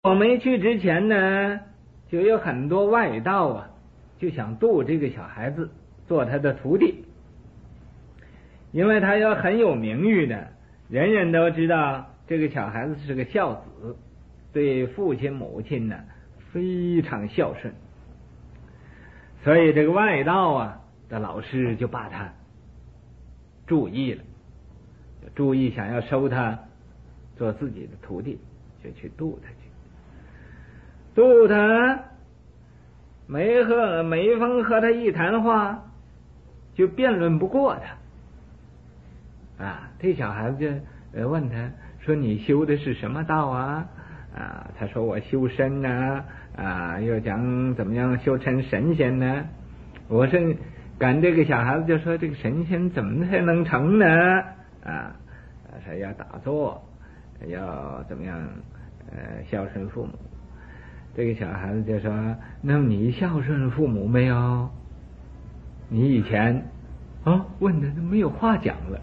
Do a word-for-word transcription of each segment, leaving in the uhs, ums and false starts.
我没去之前呢，就有很多外道啊，就想度这个小孩子做他的徒弟，因为他要很有名誉的，人人都知道这个小孩子是个孝子，对父亲母亲呢非常孝顺，所以这个外道啊的老师就把他注意了，就注意想要收他做自己的徒弟，就去度他去。度他，没和没逢和他一谈话，就辩论不过他。啊，这小孩子就问他说：“你修的是什么道啊？”啊，他说：“我修身呐、啊，啊，又讲怎么样修成神仙呢？”我说：“赶这个小孩子就说这个神仙怎么才能成呢？”啊，说要打坐，要怎么样？呃，孝顺父母。这个小孩子就说：“那么你孝顺父母没有？你以前啊问的没有话讲了，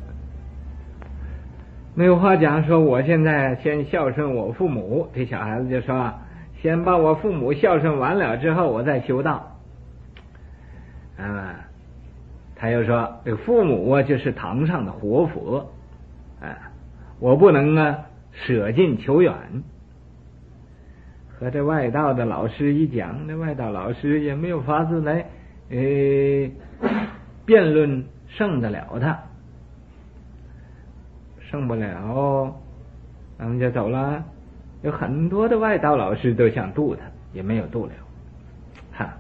没有话讲。说我现在先孝顺我父母。”这小孩子就说：“先把我父母孝顺完了之后，我再修道。”啊，他又说：“这个父母啊，就是堂上的活佛啊，我不能啊舍近求远。”和这外道的老师一讲，那外道老师也没有法子来呃辩论胜得了他，胜不了，咱们就走了。有很多的外道老师都想渡他，也没有渡了。哈，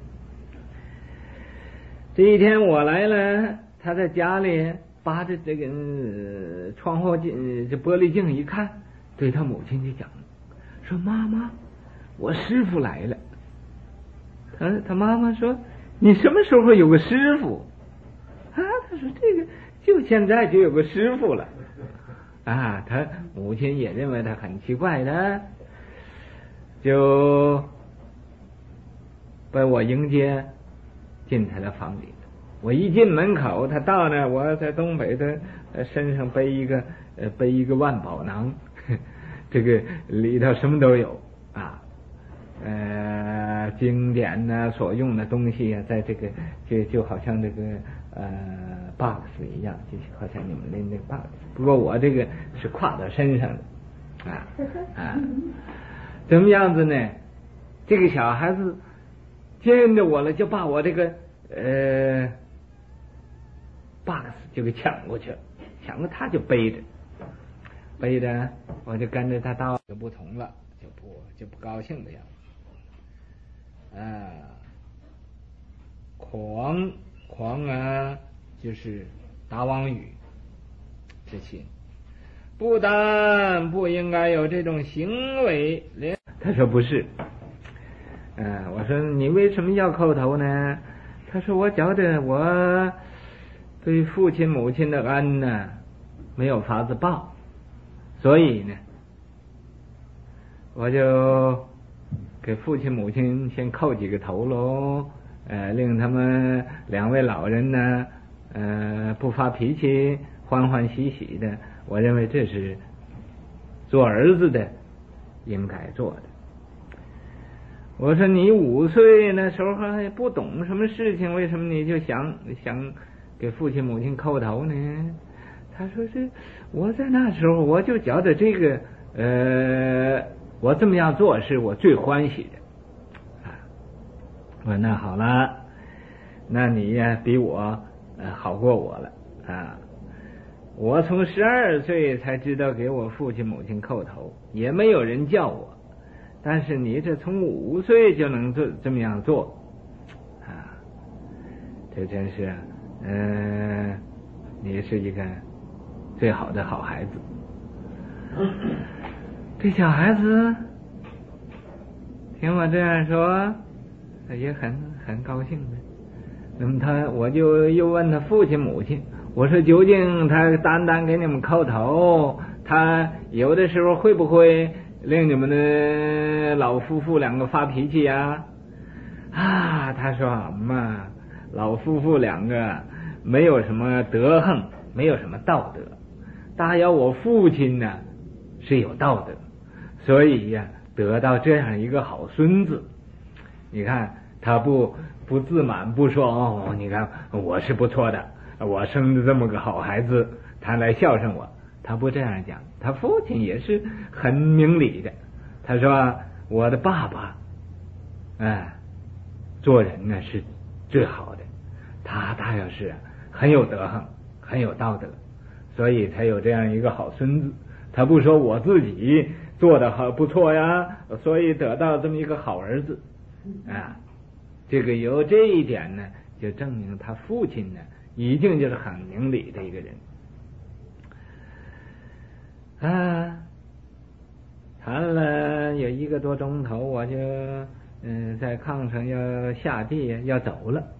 这一天我来了，他在家里扒着这个、呃、窗户镜，这玻璃镜一看，对他母亲就讲说：“妈妈，我师傅来了。”他他妈妈说：“你什么时候有个师傅？”啊，他说：“这个就现在就有个师傅了。”啊，他母亲也认为他很奇怪的，就把我迎接进他的房里。我一进门口，他到那，我在东北的身上背一个呃背一个万宝囊，这个里头什么都有啊。呃，经典呢，所用的东西啊，在这个就就好像这个呃 box 一样，就好像你们的那个 box。不过我这个是挎到身上的啊啊，怎么样子呢？这个小孩子见着我了，就把我这个呃 box 就给抢过去了，抢过他就背着，背着我就跟着他到，就不同了，就不就不高兴的样子。啊，狂狂啊，就是打妄语这些，不但不应该有这种行为。他说不是，嗯、啊，我说你为什么要叩头呢？他说我觉得我对父亲母亲的恩呢没有法子报，所以呢，我就给父亲母亲先叩几个头喽，呃，令他们两位老人呢，呃，不发脾气，欢欢喜喜的。我认为这是做儿子的应该做的。我说你五岁那时候还不懂什么事情，为什么你就想想给父亲母亲叩头呢？他说这我在那时候我就觉得这个呃。我这么样做是我最欢喜的。啊，我说那好了，那你呀比我呃好过我了啊！我从十二岁才知道给我父亲母亲叩头，也没有人叫我，但是你这从五岁就能做这么样做啊，这真是嗯、呃，你是一个最好的好孩子。这小孩子听我这样说，也很很高兴的。那么他，我就又问他父亲母亲，我说究竟他单单给你们叩头，他有的时候会不会令你们的老夫妇两个发脾气呀？啊，他说嘛，老夫妇两个没有什么德行，没有什么道德，大要我父亲呢是有道德。所以呀、啊， 得到这样一个好孙子。你看他不不自满，不说哦，你看我是不错的，我生的这么个好孩子，他来孝顺我。他不这样讲，他父亲也是很明理的。他说我的爸爸，哎，做人呢是最好的，他他要是很有德行，很有道德，所以才有这样一个好孙子。他不说我自己做的好不错呀，所以得到这么一个好儿子啊。这个有这一点呢，就证明他父亲呢一定就是很明理的一个人啊。谈了有一个多钟头，我就嗯在炕上要下地要走了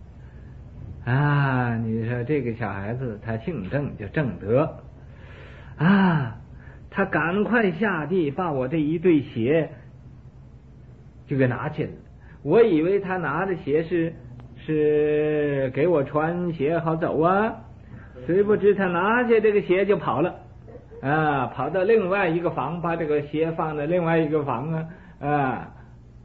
啊。你说这个小孩子他姓郑，叫郑德啊，他赶快下地把我这一对鞋就给拿起来了。我以为他拿的鞋是是给我穿鞋好走啊，谁不知他拿下这个鞋就跑了啊，跑到另外一个房，把这个鞋放在另外一个房啊啊，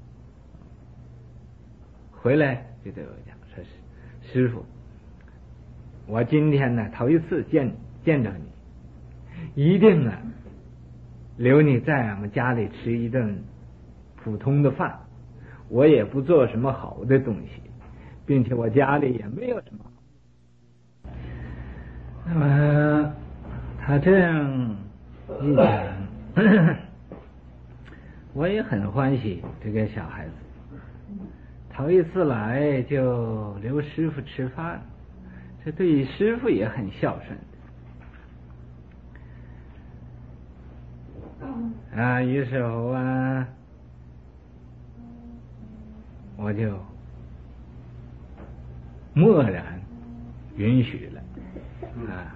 回来就对我讲说是师傅，我今天呢头一次见见着你，一定啊留你在俺们家里吃一顿普通的饭，我也不做什么好的东西，并且我家里也没有什么好。那么他这样一讲，我也很欢喜。这个小孩子头一次来就留师傅吃饭，这对师傅也很孝顺啊。于是乎啊，我就默然允许了啊，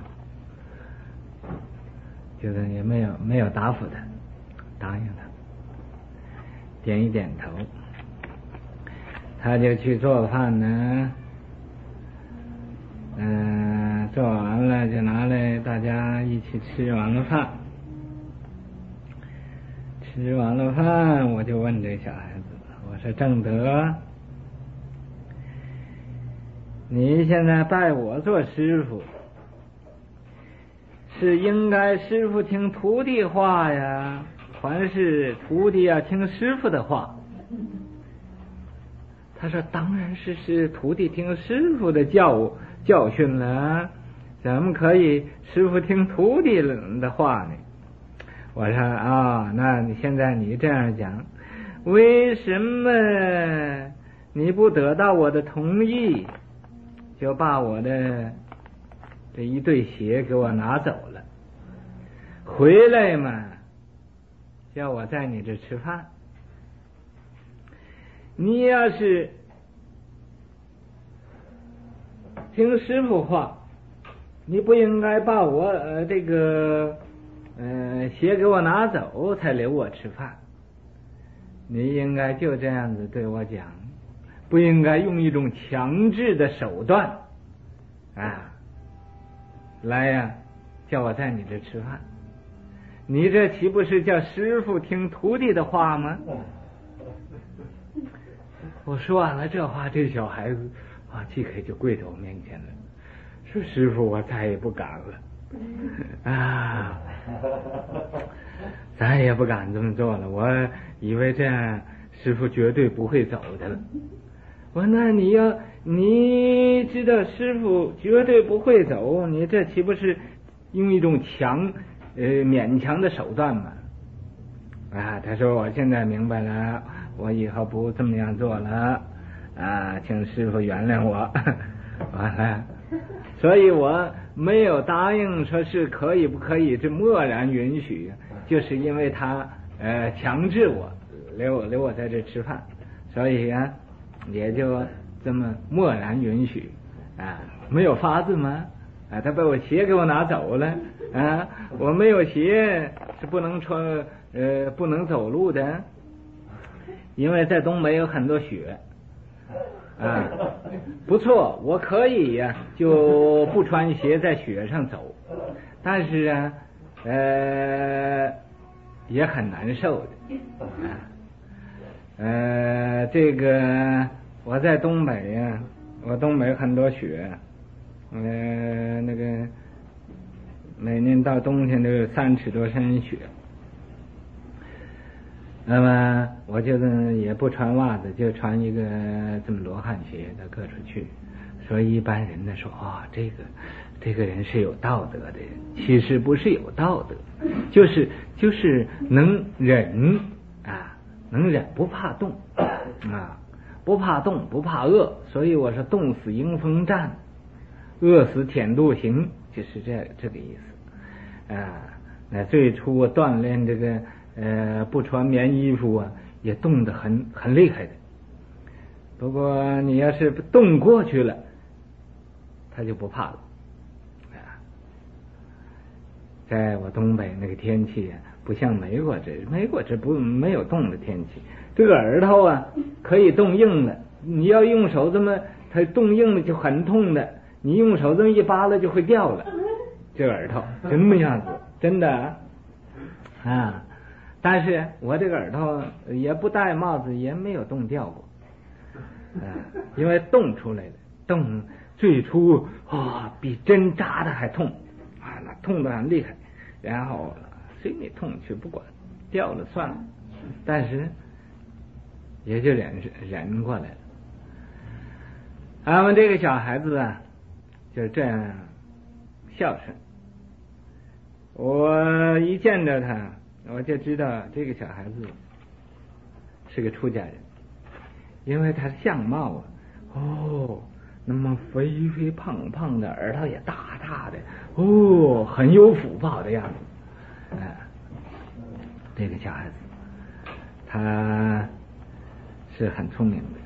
就是也没有没有答复他，答应他，点一点头，他就去做饭呢。嗯、呃，做完了就拿来大家一起吃完了饭。吃完了饭，我就问这小孩子，我说郑德，你现在拜我做师傅，是应该师傅听徒弟话呀，还是徒弟要听师傅的话？他说当然是是徒弟听师傅的教教训了，怎么可以师傅听徒弟的话呢？我说啊、哦，那你现在你这样讲，为什么你不得到我的同意，就把我的这一对鞋给我拿走了，回来嘛叫我在你这吃饭？你要是听师傅话，你不应该把我呃这个呃鞋给我拿走才留我吃饭，你应该就这样子对我讲，不应该用一种强制的手段啊来呀、啊、叫我在你这吃饭，你这岂不是叫师傅听徒弟的话吗？我说完了这话，这小孩子啊，即刻就跪在我面前了，说师傅，我再也不敢了啊，再也不敢这么做了。我以为这样师傅绝对不会走的了。我说那你要你知道师傅绝对不会走，你这岂不是用一种强呃勉强的手段吗？啊，他说我现在明白了，我以后不这么样做了啊，请师傅原谅我。完了，所以我没有答应说是可以不可以，这默然允许，就是因为他呃强制我留留我在这吃饭，所以啊也就这么默然允许啊，没有法子吗？啊，他把我鞋给我拿走了啊，我没有鞋是不能穿呃不能走路的，因为在东北有很多雪啊。不错，我可以呀、啊、就不穿鞋在雪上走，但是啊呃也很难受的。 呃，这个我在东北呀、啊，我东北很多雪，呃，那个每年到冬天都有三尺多深雪。那么我就是也不穿袜子，就穿一个这么罗汉鞋的搁出去。所以一般人呢说啊、哦，这个这个人是有道德的人，其实不是有道德，就是就是能忍啊，能忍不怕冻啊，不怕冻不怕饿。所以我说冻死迎风站，饿死舔路行，就是这这个意思啊。那最初我锻炼这个呃不穿棉衣服啊，也冻得很很厉害的。不过你要是冻过去了，他就不怕了啊。在我东北那个天气啊，不像美国这美国这不没有冻的天气，这个耳朵啊可以冻硬了，你要用手这么它冻硬了就很痛的，你用手这么一扒拉就会掉了，这个耳朵这么样子，真的啊。啊但是我这个耳朵也不戴帽子，也没有冻掉过啊，因为冻出来了，冻最初啊、哦、比针扎的还痛啊，那痛得很厉害，然后随你痛去不管，掉了算了，但是也就忍忍过来了。俺们这个小孩子啊，就这样孝顺。我一见着他，我就知道这个小孩子是个出家人，因为他相貌啊，哦，那么肥肥胖胖的，耳朵也大大的，哦，很有福报的样子。哎、啊，这个小孩子，他是很聪明的，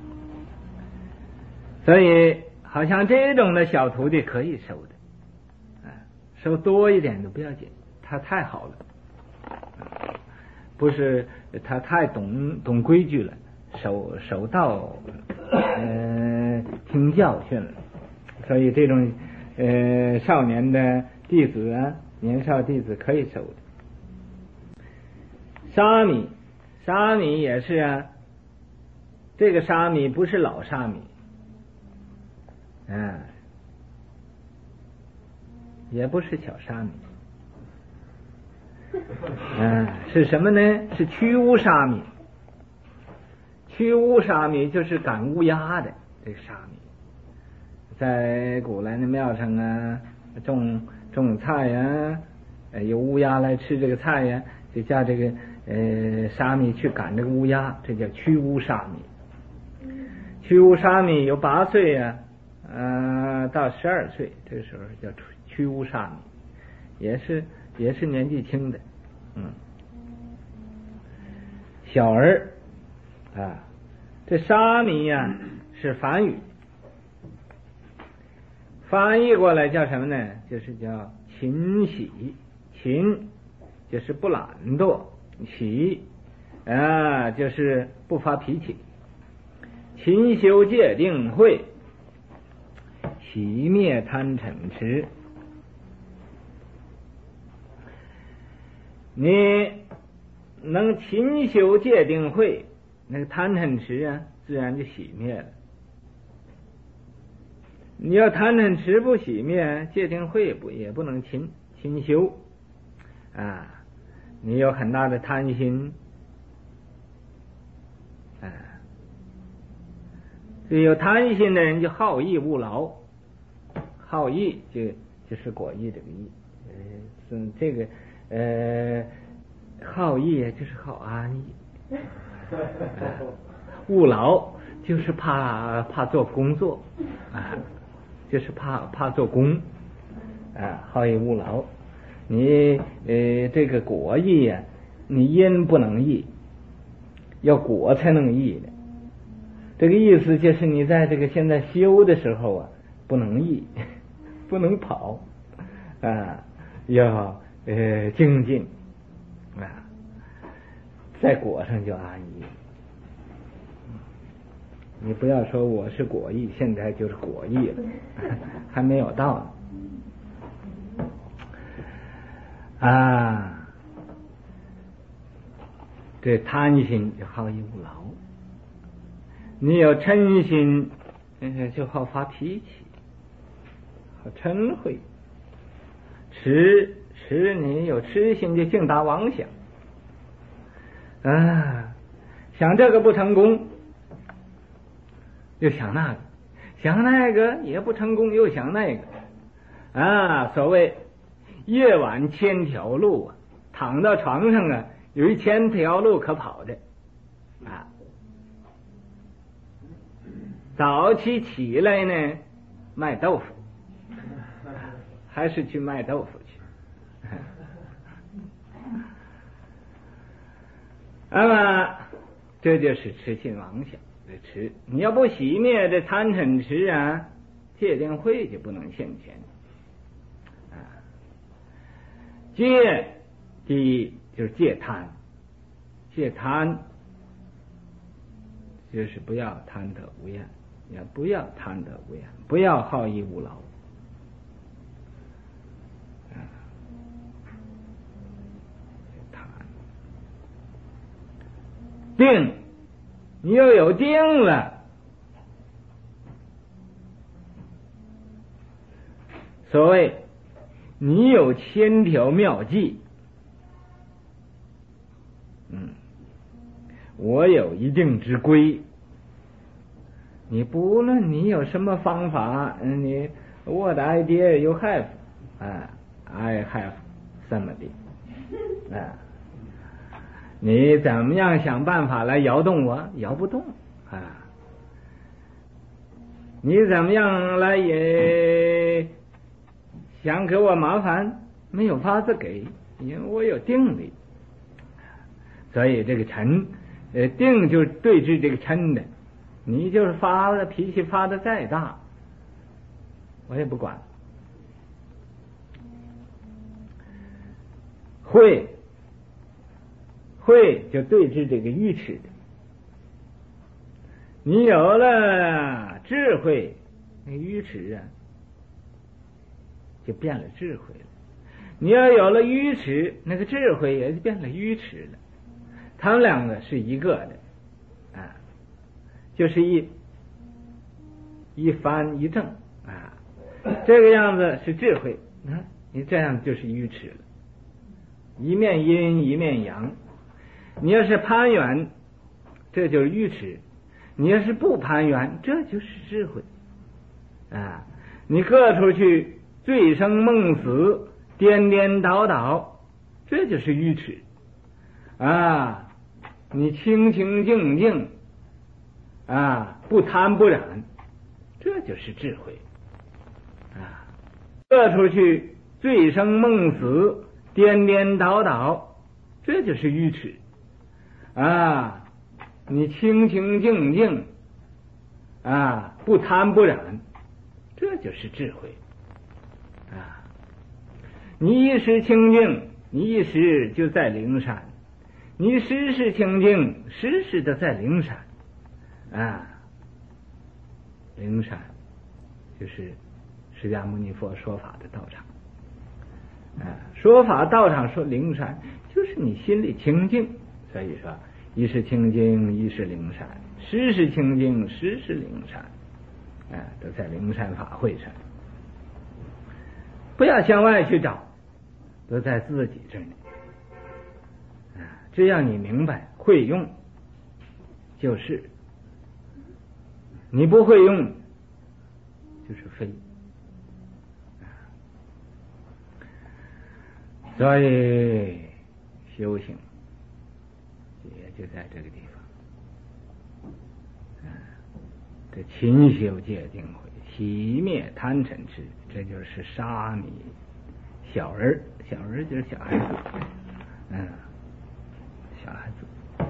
所以好像这种的小徒弟可以收的，啊，收多一点都不要紧，他太好了。不是他太懂懂规矩了，守守道，呃，听教训了，所以这种呃少年的弟子啊，年少弟子可以收的。沙弥，沙弥也是啊，这个沙弥不是老沙弥，啊，也不是小沙弥。嗯，是什么呢？是驱乌沙弥。驱乌沙弥就是赶乌鸦的这个沙弥，在古来的庙上啊，种种菜呀、啊，有乌鸦来吃这个菜呀、啊，就叫这个呃沙弥去赶这个乌鸦，这叫驱乌沙弥。驱乌沙弥有八岁呀、啊，呃到十二岁，这个时候叫驱乌沙弥，也是。也是年纪轻的，嗯，小儿啊，这沙弥呀、啊、是梵语，翻译过来叫什么呢？就是叫勤喜，勤就是不懒惰，喜啊就是不发脾气，勤修戒定慧，熄灭贪嗔痴。你能勤修戒定慧，那个贪嗔痴啊，自然就熄灭了。你要贪嗔痴不熄灭，戒定慧也不也不能勤勤修啊。你有很大的贪心啊，所以有贪心的人就好逸恶劳，好逸就就是果逸这个逸，呃，是这个。呃，好逸就是好安逸，务劳就是怕怕做工作啊，就是怕怕做工啊，好逸恶劳。你呃这个果逸呀、啊，你因不能逸，要果才能逸的。这个意思就是你在这个现在修的时候啊，不能逸，不能跑啊，要。呃，精进啊，在果上就安逸。你不要说我是果逸，现在就是果逸了，还没有到呢。啊， 这贪心就好逸恶劳，你有嗔心就好发脾气，好嗔恚，痴痴你有痴心就净打妄想啊，想这个不成功又想那个，想那个也不成功又想那个啊，所谓夜晚千条路啊，躺到床上啊有一千条路可跑的啊，早起起来呢卖豆腐，还是去卖豆腐去那么这就是痴心妄想的痴，你要不熄灭这贪嗔痴啊，戒定慧就不能现前啊。戒第一就是戒贪，戒贪就是不要贪得无厌，也不要贪得无厌，不要好逸恶劳啊。贪定，你又有定了，所谓你有千条妙计，嗯，我有一定之规，你不论你有什么方法，嗯，你 what idea you have 啊 I have somebody 啊，你怎么样想办法来摇动我？摇不动啊！你怎么样来也想给我麻烦？没有法子给，因为我有定力。所以这个嗔，呃，定就是对治这个嗔的。你就是发的脾气发的再大，我也不管。慧。慧就对治这个愚痴的，你有了智慧，那愚痴啊就变了智慧了；你要有了愚痴，那个智慧也就变了愚痴了。他们两个是一个的啊，就是一一翻一正啊，这个样子是智慧，啊，你这样就是愚痴了，一面阴一面阳。你要是攀缘，这就是愚痴；你要是不攀缘，这就是智慧啊！你各处去醉生梦死，颠颠倒倒，这就是愚痴啊！你清清静静啊，不贪不染，这就是智慧啊！各处去醉生梦死，颠颠倒倒，这就是愚痴啊！你清清静静啊，不贪不染，这就是智慧啊！你一时清净，你一时就在灵山；你时时清净，时时的在灵山啊！灵山就是释迦牟尼佛说法的道场啊！说法道场说灵山，就是你心里清净。所以说，一是清净，一是灵山；时时清净，时时灵山。啊，都在灵山法会上，不要向外去找，都在自己这里。啊，只要你明白会用，就是；你不会用，就是非。啊，所以修行也就在这个地方，啊，这勤修戒定慧，熄灭贪嗔痴，这就是沙弥小儿，小儿就是小孩子，嗯，小孩子。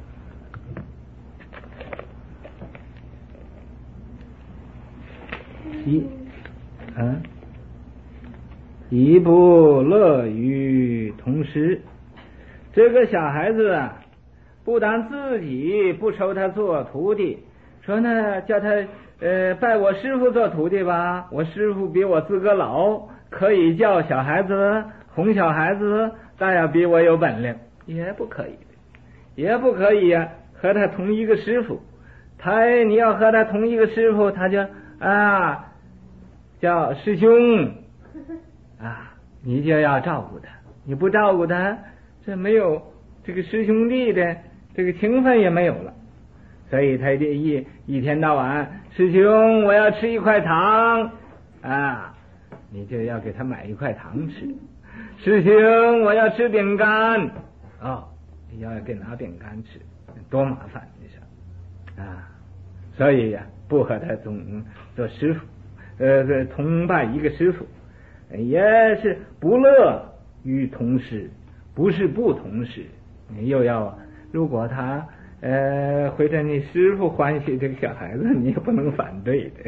一，嗯，一不乐于同师，这个小孩子啊，不但自己不收他做徒弟，说呢叫他呃拜我师父做徒弟吧，我师父比我资格老，可以教小孩子，哄小孩子，但要比我有本领，也不可以的， 也不可以呀、啊、和他同一个师傅。他你要和他同一个师傅，他就啊叫师兄啊，你就要照顾他，你不照顾他，这没有这个师兄弟的这个情分也没有了。所以他这一一天到晚，师兄我要吃一块糖啊，你就要给他买一块糖吃。师兄我要吃饼干哦，要给拿饼干吃，多麻烦你说啊！所以呀、啊，不和他总做师傅，呃，同拜一个师傅，也是不乐于同师，不是不同师。又要如果他呃会让你师傅欢喜这个小孩子，你也不能反对的。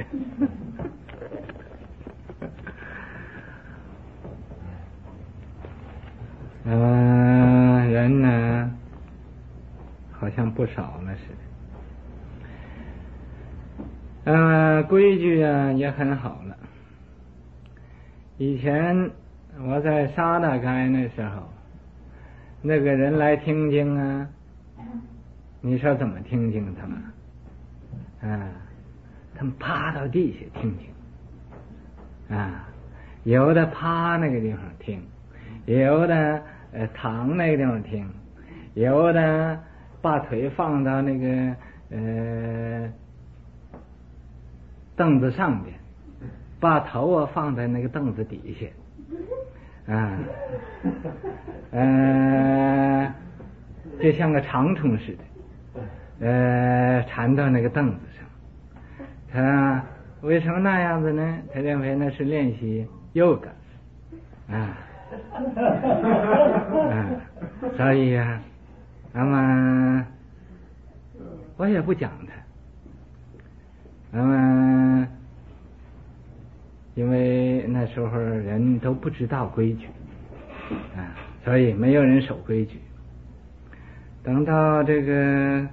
嗯，人呢，好像不少了似的。嗯，规矩啊也很好了。以前我在沙达开那时候，那个人来听经啊，你说怎么听经他们？啊，他们趴到地下听经啊，有的趴那个地方听，有的呃躺那个地方听，有的把腿放到那个呃凳子上边，把头啊放在那个凳子底下，啊，呃，就像个长虫似的，呃，缠到那个凳子上。他为什么那样子呢？他认为那是练习 yoga， 啊，啊，所以呀、啊，那么我也不讲他。那么，因为那时候人都不知道规矩啊，所以没有人守规矩。等到这个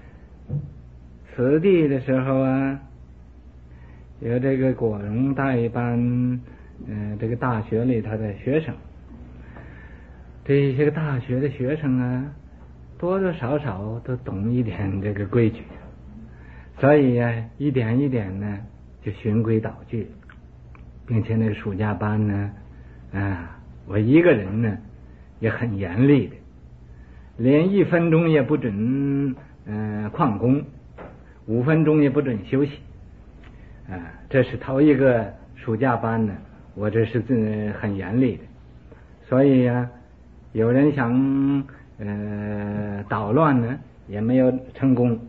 此地的时候啊，有这个果荣带一班，嗯、呃，这个大学里头的学生，这些个大学的学生啊，多多少少都懂一点这个规矩。所以呀、啊，一点一点呢，就循规蹈矩，并且那个暑假班呢，啊，我一个人呢，也很严厉的，连一分钟也不准嗯、呃、旷工，五分钟也不准休息，啊，这是头一个暑假班呢，我这是呃很严厉的，所以呀、啊，有人想呃捣乱呢，也没有成功。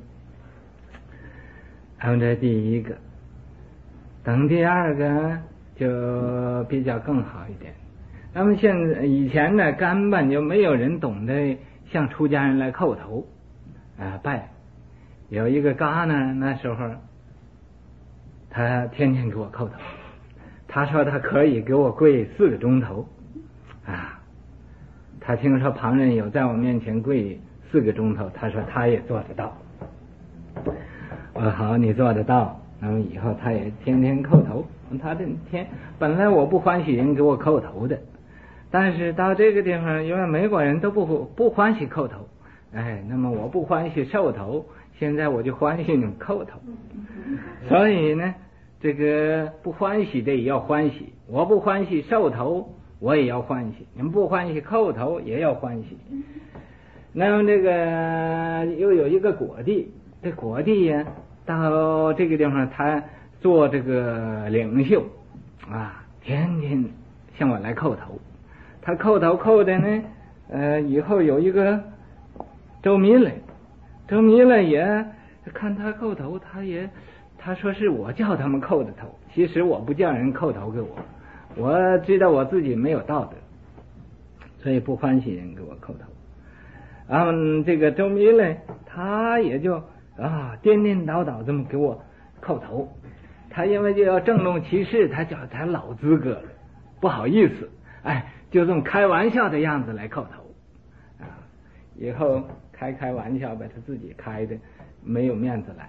他们这第一个，等第二个就比较更好一点。那么现在以前呢，根本就没有人懂得向出家人来叩头啊拜。有一个嘎呢，那时候他天天给我叩头，他说他可以给我跪四个钟头啊。他听说旁人有在我面前跪四个钟头，他说他也做得到。我说好，你做得到，那么以后他也天天叩头。他这天本来我不欢喜人给我叩头的，但是到这个地方，因为美国人都不不欢喜叩头，哎，那么我不欢喜受头，现在我就欢喜你们叩头。所以呢，这个不欢喜的也要欢喜，我不欢喜受头，我也要欢喜；你们不欢喜叩头，也要欢喜。那么这个又有一个果地。这果地呀，到这个地方，他做这个领袖啊，天天向我来叩头。他叩头叩的呢，呃，以后有一个周弥来，周弥来也看他叩头，他也他说是我叫他们叩的头，其实我不叫人叩头给我，我知道我自己没有道德，所以不欢喜人给我叩头。然后这个周弥来，他也就。啊，颠颠倒倒这么给我叩头，他因为就要郑重其事，他叫他老资格了，不好意思，哎，就这么开玩笑的样子来叩头，啊，以后开开玩笑把他自己开的没有面子来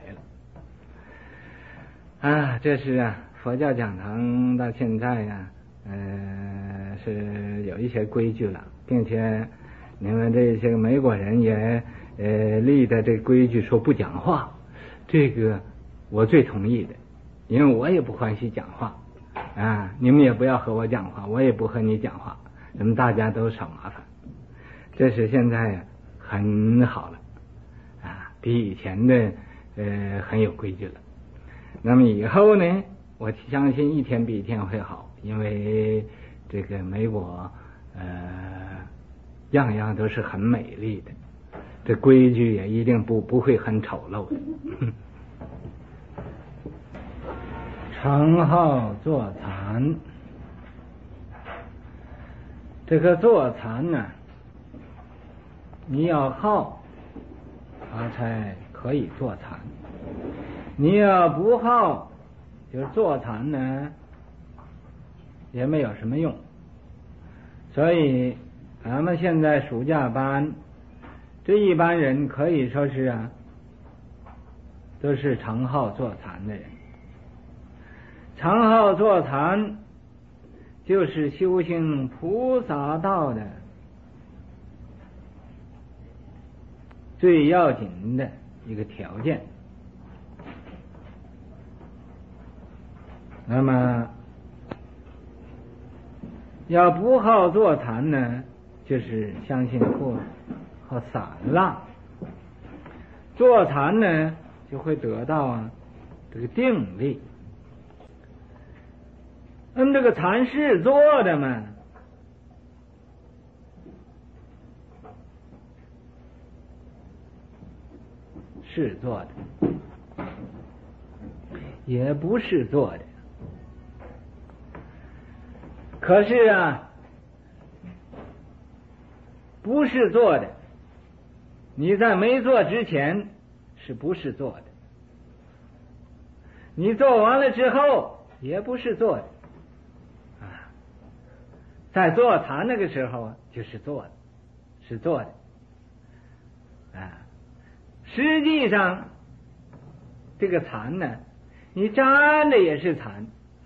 了，啊，这是啊，佛教讲堂到现在呀、啊，呃，是有一些规矩了，并且你们这些美国人也。 呃立的这规矩说不讲话，这个我最同意的，因为我也不欢喜讲话啊，你们也不要和我讲话，我也不和你讲话，咱们大家都少麻烦。这是现在很好了啊，比以前的呃很有规矩了。那么以后呢，我相信一天比一天会好，因为这个美国呃样样都是很美丽的，这规矩也一定不不会很丑陋的。 常好坐禅，这个坐禅呢，你要好，他才可以坐禅；你要不好，就是坐禅呢，也没有什么用。所以，咱们现在暑假班，这一般人可以说是啊，都是常好坐禅的人。常好坐禅，就是修行菩萨道的最要紧的一个条件。那么要不好坐禅呢，就是相信或和散乱。坐禅呢，就会得到啊这个定力。那么这个禅是做的嘛？是做的，也不是做的。可是啊，不是做的，你在没做之前是不是做的？你做完了之后也不是做的。在坐禅那个时候啊，就是做的，是做的，啊，实际上这个禅呢，你站着也是禅，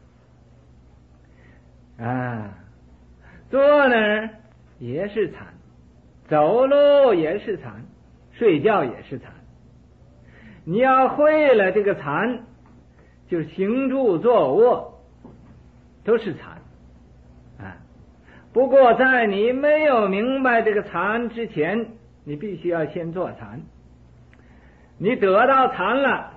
啊，坐那也是禅，走路也是禅，睡觉也是禅。你要会了这个禅，就行住坐卧都是禅。不过在你没有明白这个禅之前，你必须要先做禅。你得到禅了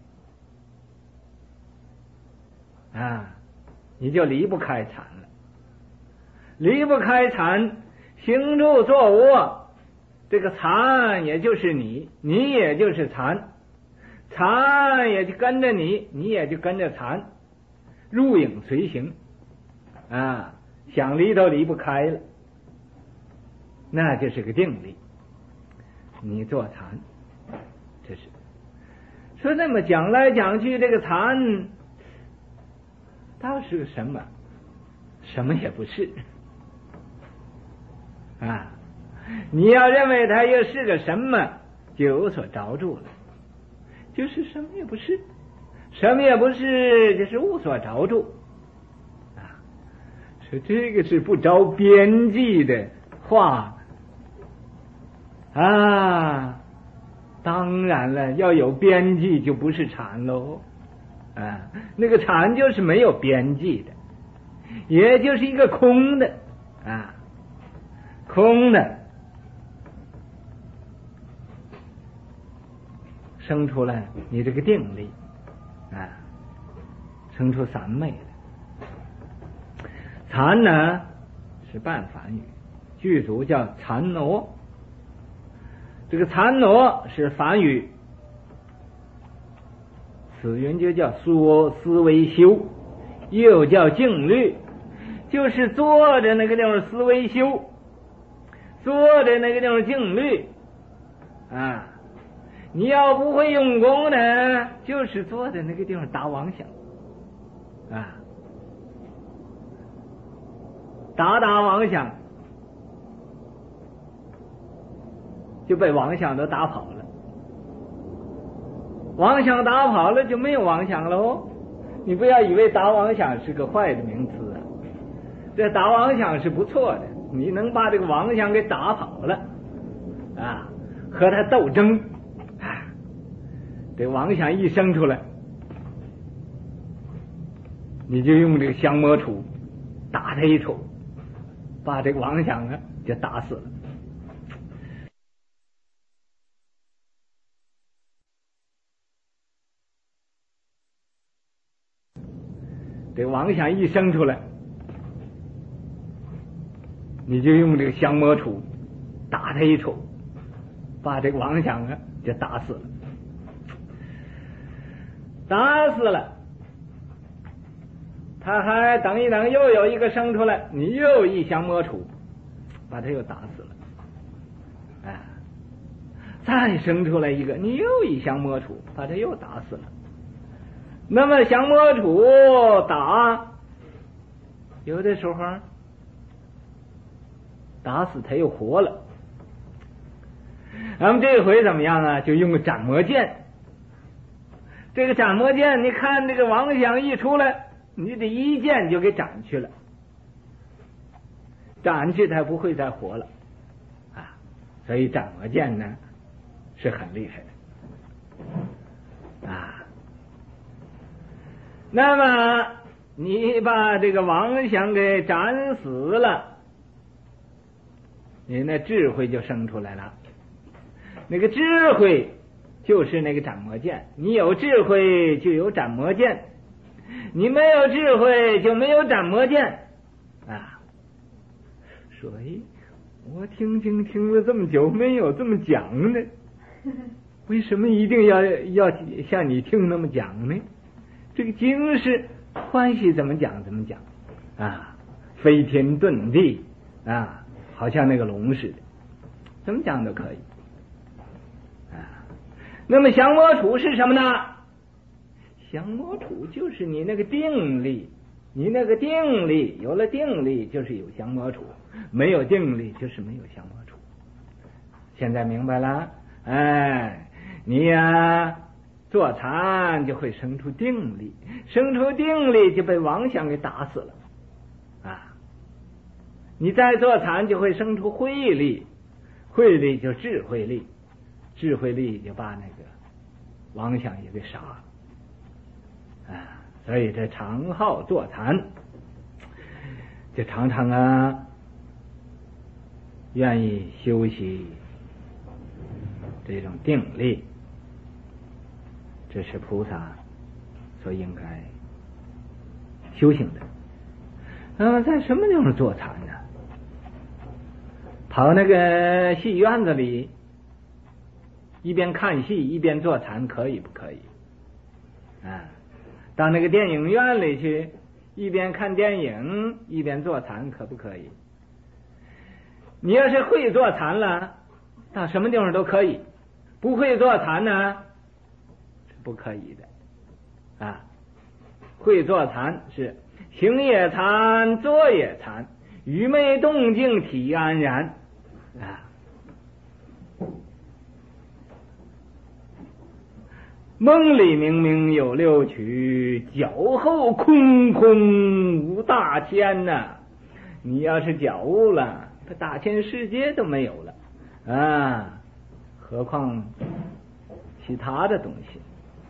啊，你就离不开禅了。离不开禅，行住坐卧，这个禅也就是你，你也就是禅，禅也就跟着你，你也就跟着禅，入影随形啊。想离都离不开了，那就是个定力。你坐禅，这是说那么讲来讲去，这个禅它是个什么？什么也不是啊！你要认为它又是个什么，就有所着住了，就是什么也不是，什么也不是，就是无所着住。这个是不着边际的话啊！当然了，要有边际就不是禅喽啊！那个禅就是没有边际的，也就是一个空的啊，空的生出来你这个定力啊，生出三昧来。禅呢是半梵语，剧组叫禅挪。这个禅挪是梵语，此云就叫说思维修，又叫静虑，就是坐着那个地方思维修，坐着那个地方静虑啊。你要不会用功呢，就是坐在那个地方打妄想啊。打打妄想，就被妄想都打跑了。妄想打跑了，就没有妄想喽。你不要以为打妄想是个坏的名词啊，这打妄想是不错的。你能把这个妄想给打跑了啊， 和他斗争啊。这妄想一生出来，你就用这个降魔杵打他一杵，把这个妄想啊就打死了。这妄想一生出来，你就用这个降魔杵打他一杵，把这个妄想啊就打死了。打死了，他还等一等，又有一个生出来，你又一降魔杵，把他又打死了。哎，再生出来一个，你又一降魔杵，把他又打死了。那么降魔杵打，有的时候打死他又活了。那么这回怎么样啊？就用个斩魔剑。这个斩魔剑，你看这个妄想一出来，你得一剑就给斩去了，斩去他不会再活了啊。所以斩魔剑呢是很厉害的啊。那么你把这个妄想给斩死了，你那智慧就生出来了。那个智慧就是那个斩魔剑，你有智慧就有斩魔剑，你没有智慧就没有斩魔剑啊。所以我听听听了这么久没有这么讲呢，为什么一定要要像你听那么讲呢？这个经是欢喜怎么讲怎么讲啊，飞天遁地啊，好像那个龙似的，怎么讲都可以啊。那么降魔杵是什么呢？降魔杵就是你那个定力，你那个定力有了定力就是有降魔杵，没有定力就是没有降魔杵。现在明白了？哎，你呀坐禅就会生出定力，生出定力就被妄想给打死了啊！你再坐禅就会生出慧力，慧力就智慧力，智慧力就把那个妄想也给杀了啊！所以这常好坐禅，就常常啊愿意修习这种定力。这是菩萨所应该修行的。那么在什么地方坐禅呢？跑那个戏院子里一边看戏一边坐禅可以不可以啊？到那个电影院里去一边看电影一边坐禅可不可以？你要是会坐禅了，到什么地方都可以。不会坐禅呢不可以的啊！会坐禅是行也禅，坐也禅，愚昧动静体安然啊。梦里明明有六曲，脚后空空无大千呐、啊！你要是觉悟了，这大千世界都没有了啊！何况其他的东西？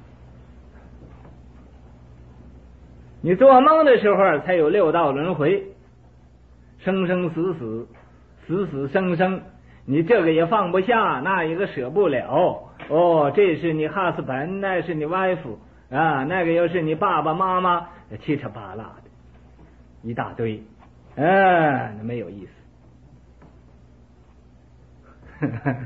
你做梦的时候才有六道轮回，生生死死，死死生生，你这个也放不下，那一个舍不了。哦，这是你哈斯本，那是你 wife 啊，那个又是你爸爸妈妈，七扯八拉的一大堆，啊，那没有意思。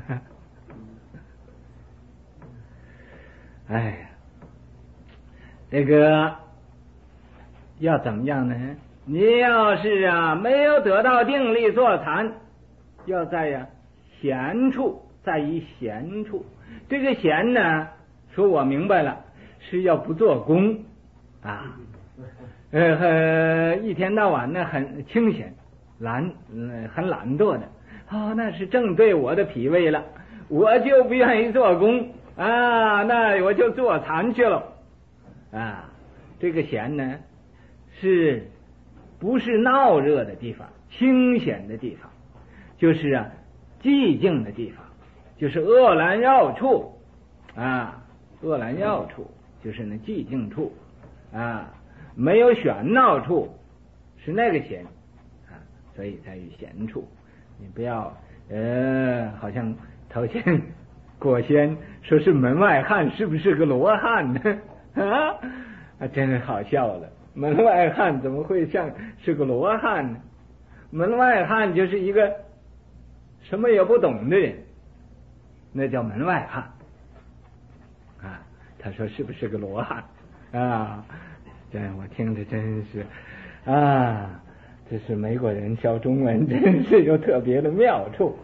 哎呀，这个要怎么样呢？你要是啊没有得到定力坐禅，要在呀、啊、闲处，在于闲处。这个闲呢，说我明白了，是要不做功啊，呃，一天到晚呢很清闲，懒，嗯，很懒惰的。哦，那是正对我的脾胃了，我就不愿意做功啊，那我就坐禅去了啊。这个闲呢，是不是闹热的地方，清闲的地方，就是啊寂静的地方就是恶兰要处啊，恶兰要处就是那寂静处啊，没有喧闹处，是那个闲啊，所以才有闲处。你不要呃，好像头先果先说是门外汉，是不是个罗汉呢？啊，啊真是好笑了。门外汉怎么会像是个罗汉呢？门外汉就是一个什么也不懂的人，那叫门外汉啊。他说是不是个罗汉啊？这我听着真是啊，这是美国人教中文真是有特别的妙处。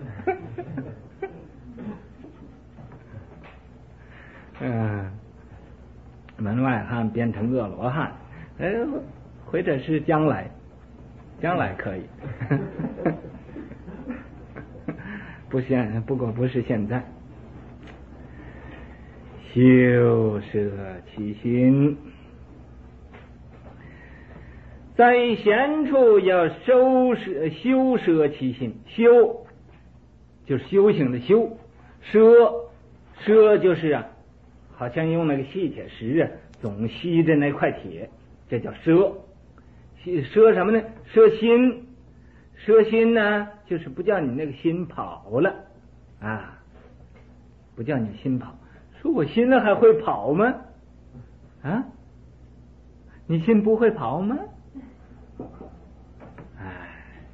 嗯，门外汉变成恶罗汉，哎，或者是将来，将来可以，不现，不过不是现在。修摄其心，在闲处要收摄修摄其心，修就是修行的修，摄摄就是啊，好像用那个细铁石啊，总吸着那块铁，这叫摄。摄什么呢？摄心，摄心呢，就是不叫你那个心跑了啊，不叫你心跑。说我心呢还会跑吗？啊，你心不会跑吗？哎，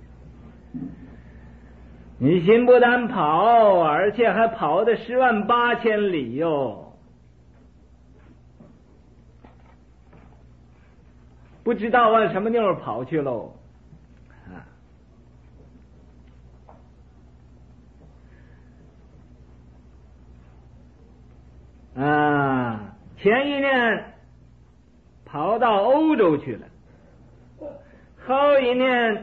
你心不但跑，而且还跑的十万八千里哟，不知道往什么地方跑去喽。啊，前一年跑到欧洲去了，后一年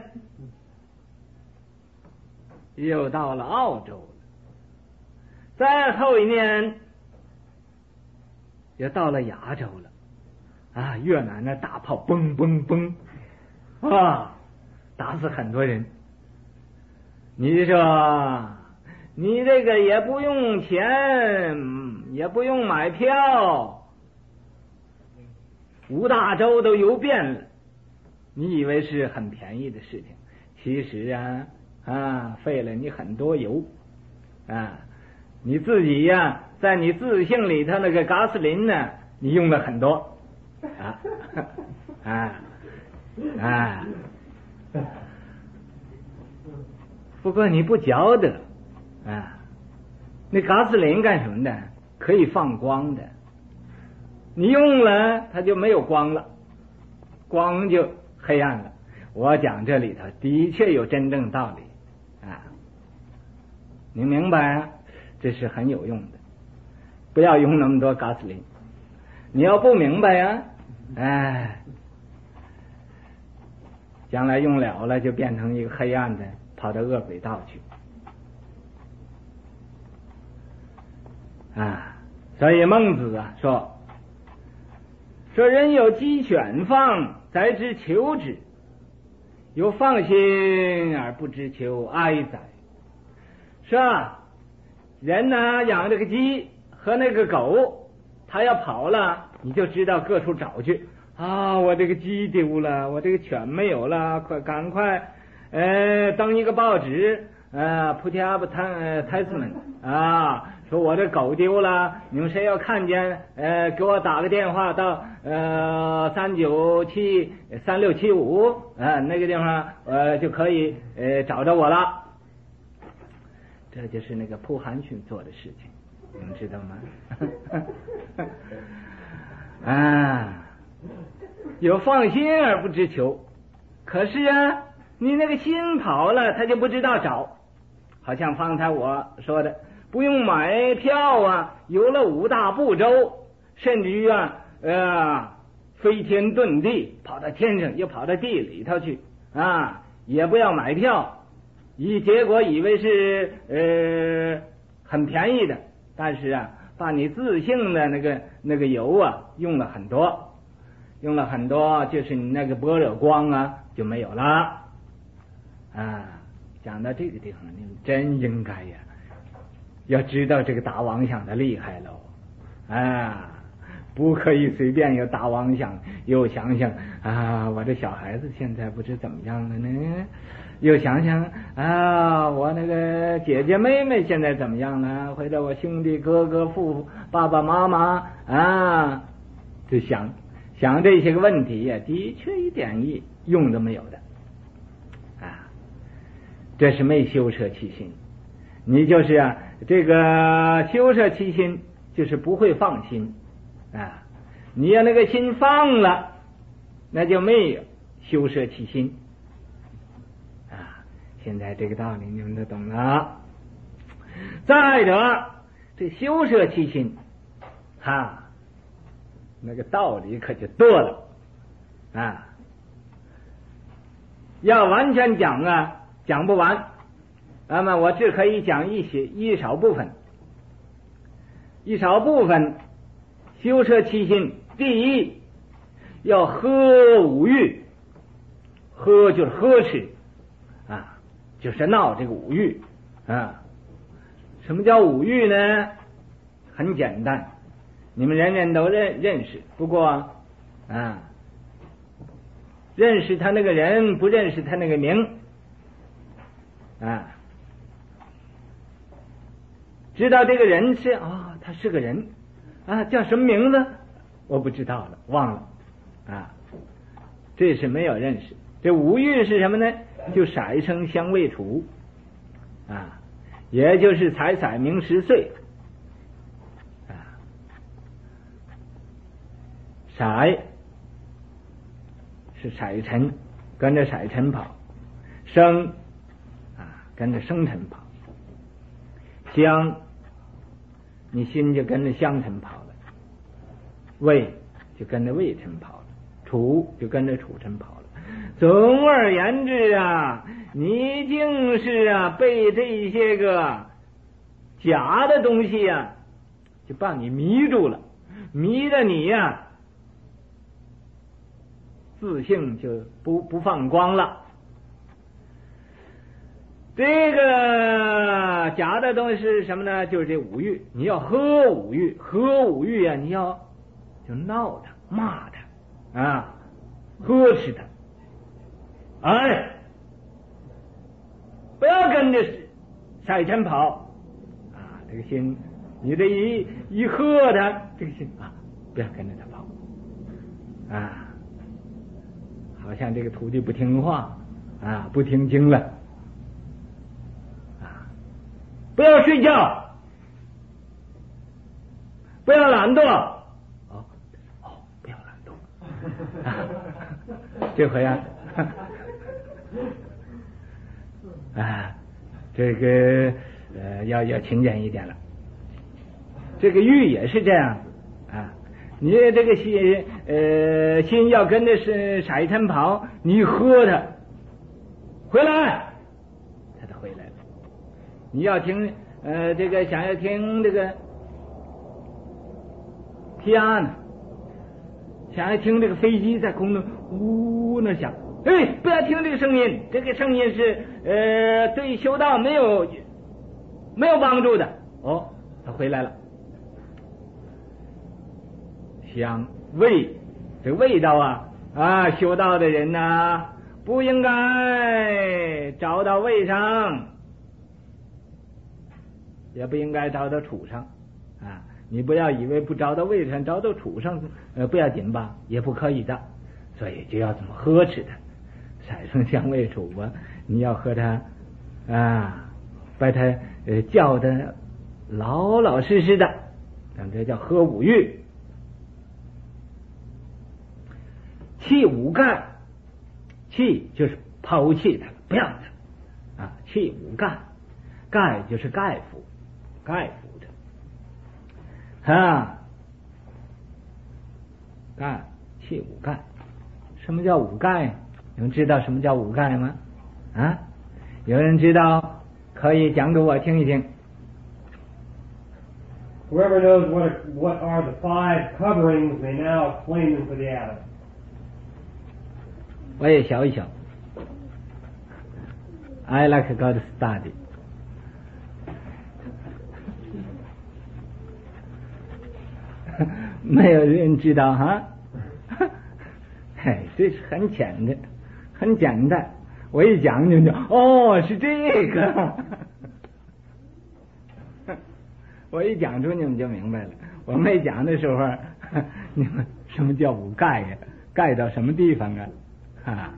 又到了澳洲了，再后一年又到了亚洲了。啊，越南那大炮嘣嘣嘣啊，打死很多人。你说你这个也不用钱，也不用买票，五大洲都游遍了，你以为是很便宜的事情，其实啊啊费了你很多油啊，你自己呀、啊、在你自性里头那个嘎斯林呢，你用了很多啊啊啊，不过你不觉得啊，那嘎斯林干什么的？可以放光的，你用了它就没有光了，光就黑暗了。我讲这里头的确有真正道理啊，你明白啊？这是很有用的，不要用那么多嘎斯林。你要不明白呀、啊，哎，将来用了了就变成一个黑暗的，跑到恶鬼道去啊。所以孟子啊说说人有鸡犬放，宰之求之，有放心而不知求，哀哉！是吧？人呢养这个鸡和那个狗，他要跑了，你就知道各处找去啊！我这个鸡丢了，我这个犬没有了，快赶快呃登一个报纸啊 ，put up advertisement 啊，说我这狗丢了，你们谁要看见呃给我打个电话到呃三九七三六七五啊那个地方呃就可以呃找着我了。这就是那个蒲寒训做的事情，你们知道吗？啊，有放心而不知求，可是啊，你那个心跑了，他就不知道找。好像方才我说的，不用买票啊，有了五大部洲，甚至于啊，呃，飞天遁地，跑到天上又跑到地里头去啊，也不要买票。以结果以为是呃很便宜的，但是啊，把你自性的那个那个油啊用了很多，用了很多，就是你那个般若光啊就没有了啊。讲到这个地方，你真应该呀要知道这个打妄想的厉害喽，啊，不可以随便有打妄想，又想想啊，我这小孩子现在不知怎么样了呢？又想想啊，我那个姐姐妹妹现在怎么样了？或者我兄弟哥哥父爸爸妈妈啊，就想想这些个问题呀，的确一点意用都没有的啊，这是没修摄其心。你就是啊，这个修摄其心，就是不会放心啊。你要那个心放了，那就没有修摄其心。现在这个道理你们都懂了。再者，这修摄其心，哈，那个道理可就多了啊！要完全讲啊，讲不完。那么我只可以讲一些一少部分，一少部分修摄其心。第一，要呵五欲，呵就是呵斥啊。就是闹这个五欲啊！什么叫五欲呢？很简单，你们人人都认认识。不过啊，认识他那个人，不认识他那个名啊。知道这个人是啊、哦，他是个人啊，叫什么名字我不知道了，忘了啊。这是没有认识。这五欲是什么呢？就色声香味触啊，也就是财色名食睡啊。色是色尘，跟着色尘跑；声啊，跟着声尘跑；香，你心就跟着香尘跑了；味就跟着味尘跑了；触就跟着触尘跑了。总而言之啊，你竟是啊被这些个假的东西啊就把你迷住了，迷的你呀、啊、自性就不不放光了。这个假的东西是什么呢？就是这五欲，你要呵五欲，呵五欲啊，你要就闹他骂他啊，呵斥他。哎，不要跟着色尘跑啊！这个心，你这一一喝他，这个心啊，不要跟着他跑啊！好像这个徒弟不听话啊，不听经了啊！不要睡觉，不要懒惰哦哦，不要懒惰啊！这回啊。啊，这个呃，要要勤俭一点了。这个欲也是这样子啊，你这个心呃心要跟着是色尘跑，你喝它回来，它就回来了。你要听呃这个想要听这个 piano， 想要听这个飞机在空中呜那响。哎，不要听这个声音，这个声音是呃对修道没有没有帮助的。哦，他回来了。香味，这个味道啊啊，修道的人呐、啊，不应该找到味上，也不应该找到处上啊。你不要以为不找到味上，找到处上呃不要紧吧，也不可以的。所以就要怎么呵斥他。色声香味触啊，你要和他啊，把他呃教的老老实实的，咱这叫呵五欲。弃五盖，弃就是抛弃他，不要他啊，弃五盖，盖就是盖服，盖服的啊，盖弃五盖。什么叫五盖？你们知道什么叫五盖吗？啊，有人知道可以讲给我听一听。 Whoever knows what are, what are the five coverings may now explain them for the attic. 我也小一小。I like God study. 没有人知道哈。嘿，这是很简单，很简单。我一讲你们就哦，是这个。我一讲出你们就明白了。我没讲的时候，你们什么叫五盖呀？盖到什么地方啊？啊，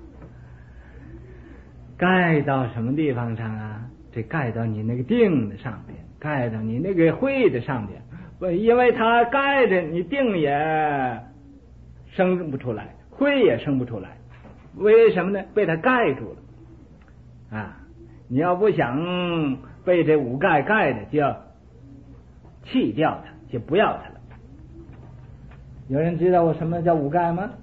盖到什么地方上啊？这盖到你那个定的上边，盖到你那个会的上边。不，因为它盖着，你定也生不出来，会也生不出来。为什么呢？被它盖住了啊！你要不想被这五盖盖的，就要弃掉它，就不要它了。有人知道我什么叫五盖吗？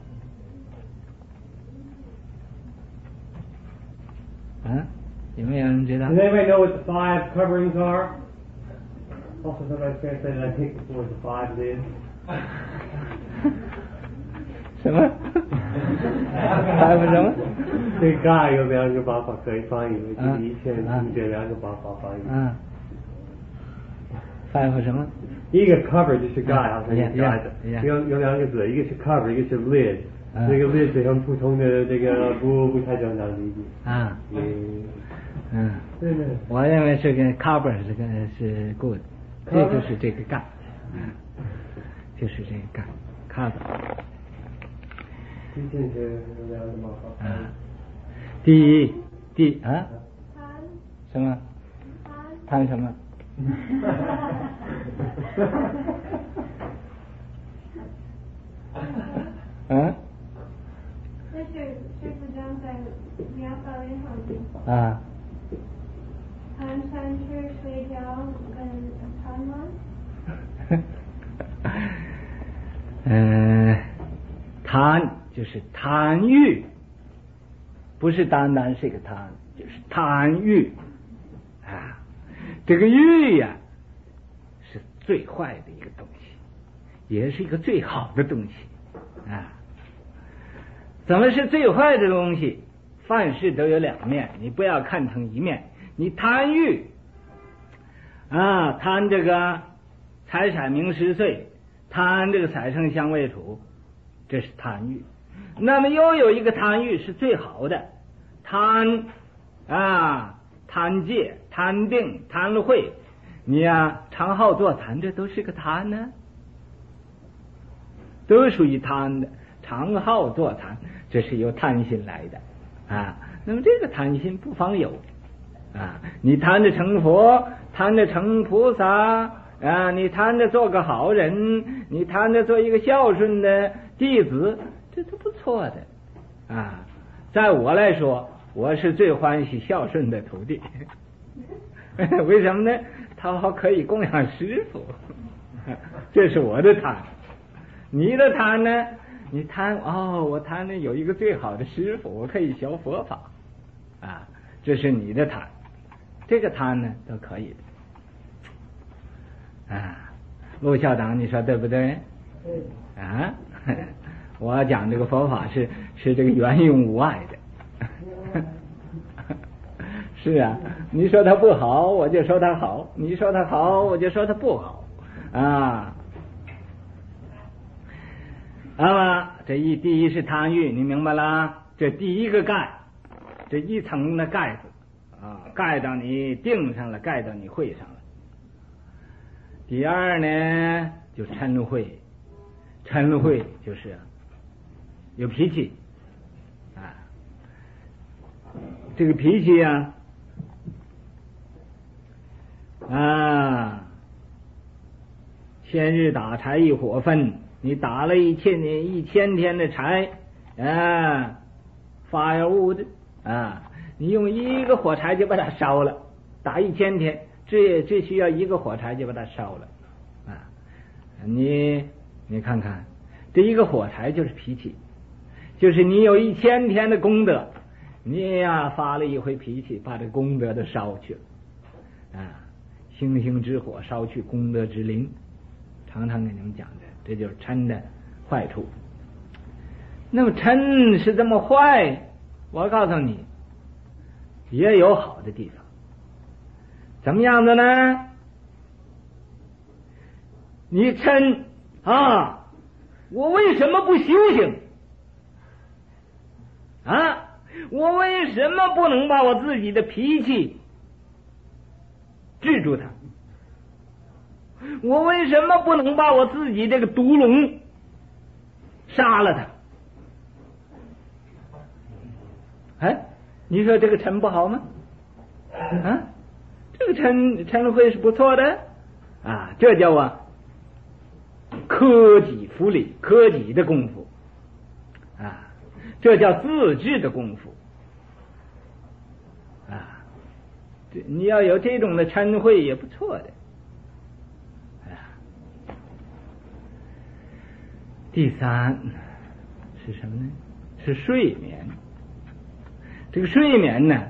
啊，有没有人知道 Does anybody know what the five coverings are? Also, sometimes translated, I think it's what the five lids. 什么？还有什么？ 这盖有两个方法可以翻译，就是以前用这两个方法翻译。 嗯。five 什么？ 一个 cover 就是盖，好像是盖的，有有两个字，一个是 cover， 一个是 lid。这个 lid 是很普通的，这个不不太正常理解。啊。嗯。 嗯。 对对。 我认为是跟 cover 是跟是 good， 这就是这个盖，嗯，就是这个盖 cover。 第一件是两个方法。 啊。第一，第啊。什么？谈什么？嗯？ 那是师傅刚才描述的场景。 啊。 谈山是睡觉跟谈吗？ 嗯，贪就是贪欲，不是单单是一个贪，就是贪欲啊。这个欲呀，是最坏的一个东西，也是一个最好的东西啊。怎么是最坏的东西？凡事都有两面，你不要看成一面。你贪欲啊，贪这个财产名食岁，贪这个财生香味触，这是贪欲。那么又有一个贪欲是最好的，贪啊，贪戒、贪定、贪慧，你呀常好坐禅，这都是个贪呢，都属于贪的。常好坐禅，这是由贪心来的啊。那么这个贪心不妨有啊，你贪着成佛，贪着成菩萨啊，你贪着做个好人，你贪着做一个孝顺的弟子，这都不错的啊。在我来说，我是最欢喜孝顺的徒弟。为什么呢？他好可以供养师父，这是我的贪。你的贪呢？你贪哦，我贪呢有一个最好的师父，我可以学佛法啊，这是你的贪。这个贪呢都可以的啊。陆校长你说对不对？啊，我讲这个佛法是是这个原用无碍的。是啊，你说它不好我就说它好，你说它好我就说它不好啊。那么这一第一是贪欲，你明白了？这第一个盖，这一层的盖子啊，盖到你定上了，盖到你会上了。第二呢，就嗔恚，嗔恚就是有脾气啊。这个脾气呀、啊，啊，千日打柴一火焚。你打了一千年一千天的柴啊 ，firewood 啊，你用一个火柴就把它烧了，打一千天，这这需要一个火柴就把它烧了啊。你你看看，这一个火柴就是脾气，就是你有一千天的功德，你呀发了一回脾气，把这功德都烧去了啊。星星之火烧去功德之灵，常常给你们讲的。这就是嗔的坏处。那么嗔是这么坏，我告诉你，也有好的地方。怎么样的呢？你嗔啊，我为什么不修行？啊，我为什么不能把我自己的脾气制住它？我为什么不能把我自己这个毒龙杀了它？哎，你说这个嗔不好吗？啊，这个嗔嗔会是不错的啊，这叫啊科己服理，科己的功夫啊，这叫自制的功夫啊，你要有这种的嗔会也不错的。第三是什么呢？是睡眠。这个睡眠呢，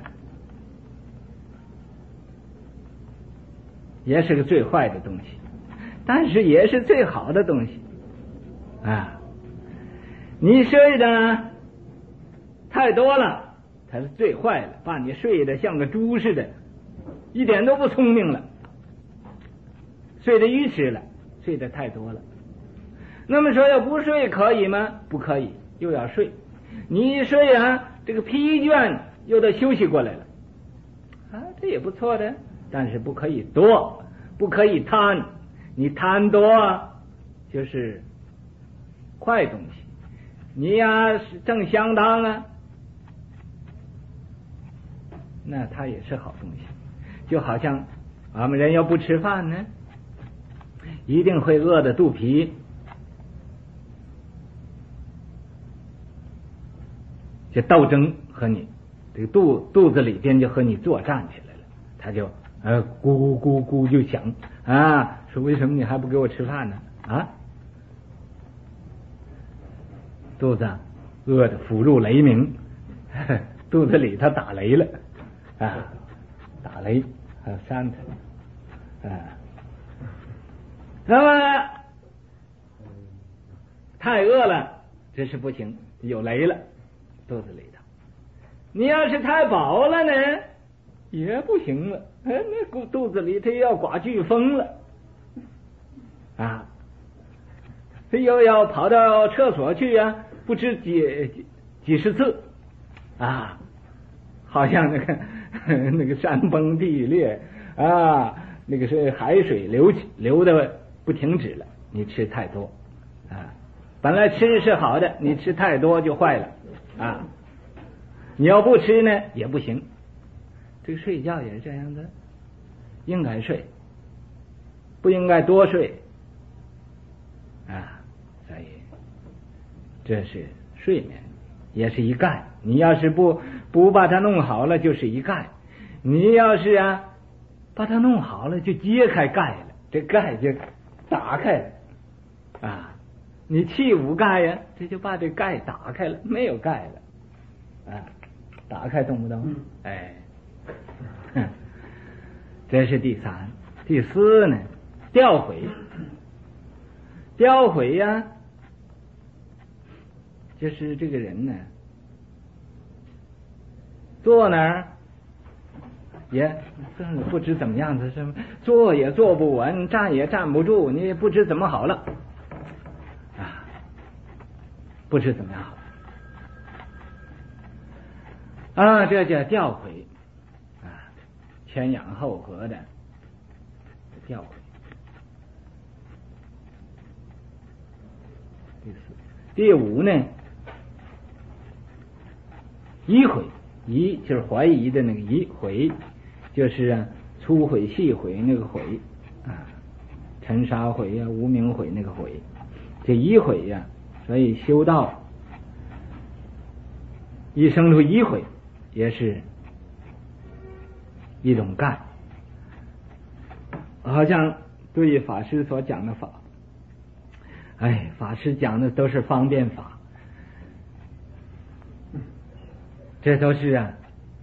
也是个最坏的东西，但是也是最好的东西啊！你睡的太多了，它是最坏的，把你睡得像个猪似的，一点都不聪明了，睡得愚痴了，睡得太多了。那么说要不睡可以吗？不可以，又要睡。你一睡啊，这个疲倦又得休息过来了啊，这也不错的，但是不可以多，不可以贪。你贪多就是坏东西，你呀是正相当啊，那它也是好东西。就好像我们人要不吃饭呢，一定会饿得肚皮。就斗争和你这个肚肚子里边就和你作战起来了，他就呃咕咕咕咕就响啊，说为什么你还不给我吃饭呢？啊，肚子饿得腹入雷鸣，呵呵肚子里他打雷了啊，打雷还有山他啊，那么太饿了，这是不行，有雷了。肚子里头，你要是太饱了呢，也不行了。哎，那肚子里头要刮飓风了啊！又要跑到厕所去啊，不知几几几十次啊，好像那个那个山崩地裂啊，那个是海水流流的不停止了。你吃太多啊，本来吃是好的，你吃太多就坏了。啊，你要不吃呢也不行，这个睡觉也是这样的，应该睡，不应该多睡啊，所以这是睡眠，也是一盖。你要是不不把它弄好了，就是一盖；你要是啊把它弄好了，就揭开盖了，这盖就打开了啊。你气无盖呀，这就把这盖打开了，没有盖了啊，打开懂不懂？嗯、哎，这是第三。第四呢，吊毁，吊毁呀，就是这个人呢，坐那儿也不知怎么样子，是坐也坐不稳，站也站不住，你也不知怎么好了。不知怎么样好啊，这叫吊毁啊，前仰后合的吊毁。第四、第五呢，疑毁，疑就是怀疑的那个疑，毁就是啊粗毁、细毁那个毁啊，尘沙毁呀、无明毁那个毁，这疑毁呀。所以修道一生出疑毁，也是一种干，好像对法师所讲的法，哎，法师讲的都是方便法，这都是啊，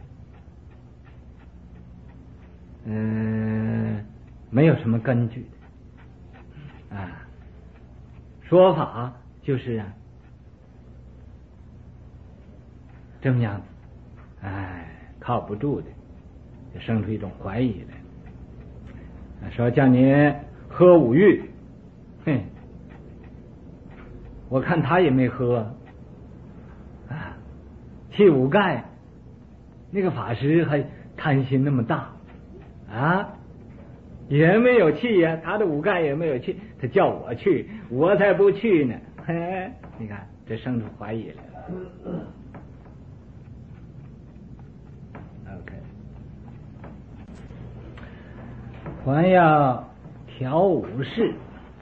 嗯、呃，没有什么根据的啊，说法。就是啊，这么样子，哎，靠不住的，就生出一种怀疑来。说叫你喝五欲，嘿， 我看他也没喝啊，气五盖，那个法师还贪心那么大啊，也没有去呀、啊，他的五盖也没有去，他叫我去，我才不去呢。嘿，你看这生出怀疑来了。OK， 还要调五事，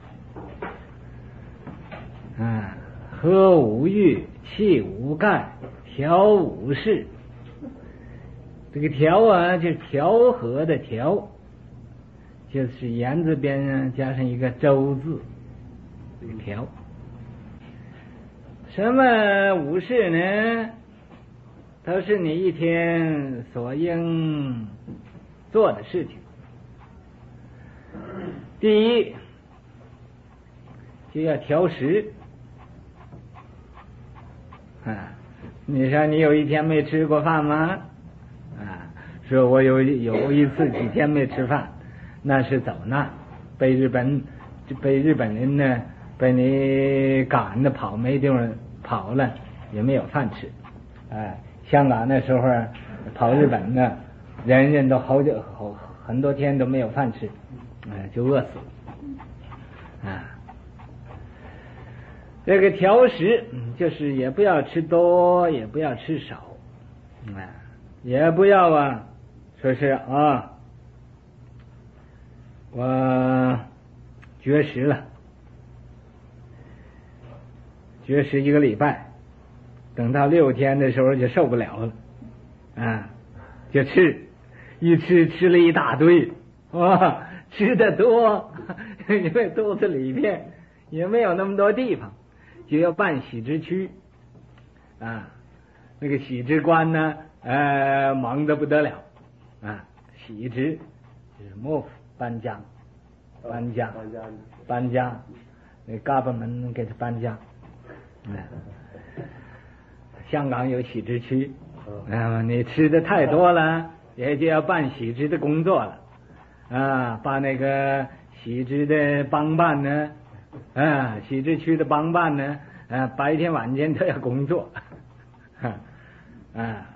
啊，喝五欲，气五盖，调五事。这个调啊，就是调和的调，就是言字边上加上一个周字，这个调。什么五事呢？都是你一天所应做的事情。第一，就要调食啊！你说你有一天没吃过饭吗？啊，说我有有一次几天没吃饭，那是走难，被日本被日本人呢被你赶的跑没地方跑了，也没有饭吃。哎，香港那时候跑日本呢，人人都好久好很多天都没有饭吃，哎，就饿死了啊。这个调食就是也不要吃多，也不要吃少，啊，也不要啊，说是啊，我绝食了，绝食一个礼拜，等到六天的时候就受不了了，啊，就吃，一吃吃了一大堆，哇，吃的多，因为肚子里面也没有那么多地方。就要办喜之区啊，那个喜之官呢，呃，忙得不得了啊。喜之就是幕府搬家，搬家，搬家，那嘎巴门给他搬家。嗯，香港有喜之区，啊，你吃的太多了，也就要办喜之的工作了啊，把那个喜之的帮办呢。啊，喜之区的帮办呢，啊，白天晚间都要工作，啊，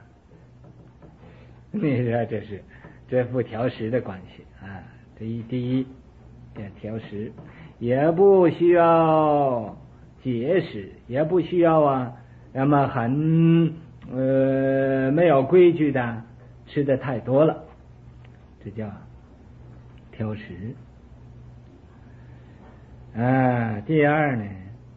你说这是这不调食的关系啊。这一第一要调食，也不需要节食，也不需要啊，那么很呃没有规矩的吃的太多了，这叫调食。啊，第二呢，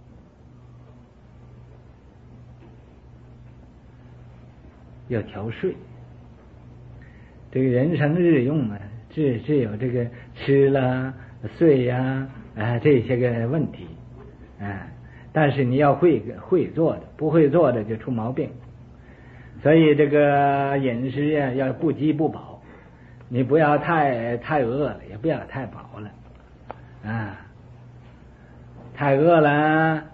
要调睡。这个人生日用啊，只只有这个吃了、睡呀、啊，啊这些个问题，啊，但是你要会会做的，不会做的就出毛病。所以这个饮食呀、啊，要不饥不饱，你不要太太饿了，也不要太饱了，啊。太饿了，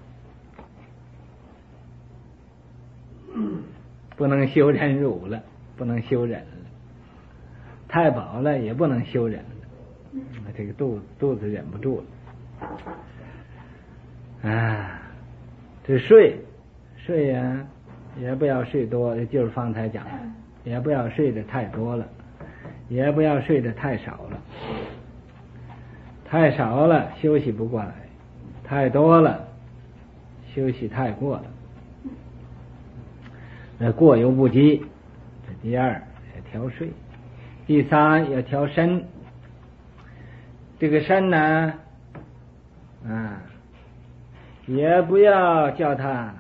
不能修忍辱了，不能修忍了；太饱了也不能修忍了，这个肚子肚子忍不住了。啊，这睡睡呀、啊，也不要睡多，就是方才讲的，也不要睡得太多了，也不要睡得太少了，太少了休息不过来。太多了，休息太过了，那过犹不及。这第二要调睡，第三要调身。这个身呢，啊，也不要叫他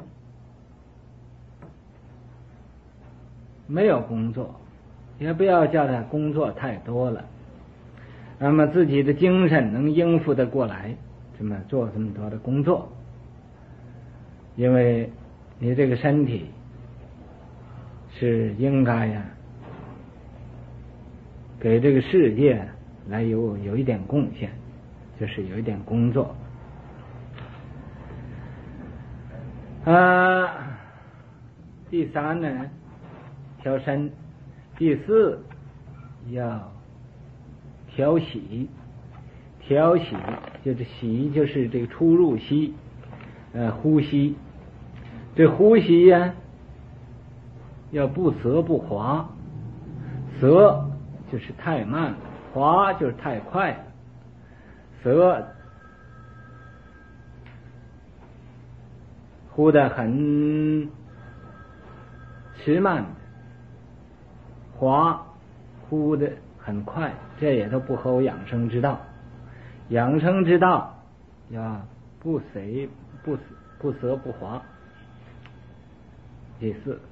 没有工作，也不要叫他工作太多了，那么自己的精神能应付得过来。这么做这么多的工作，因为你这个身体是应该呀，给这个世界来有有一点贡献，就是有一点工作。啊，第三呢，调身；第四要调息。调息就是息，就是这个出入息， 呃呼吸，这呼吸呀，要不涩不滑，涩就是太慢了，滑就是太快了，涩呼得很迟慢，滑呼得很快，这也都不合乎养生之道。养生之道要不随不不涩不滑，第四。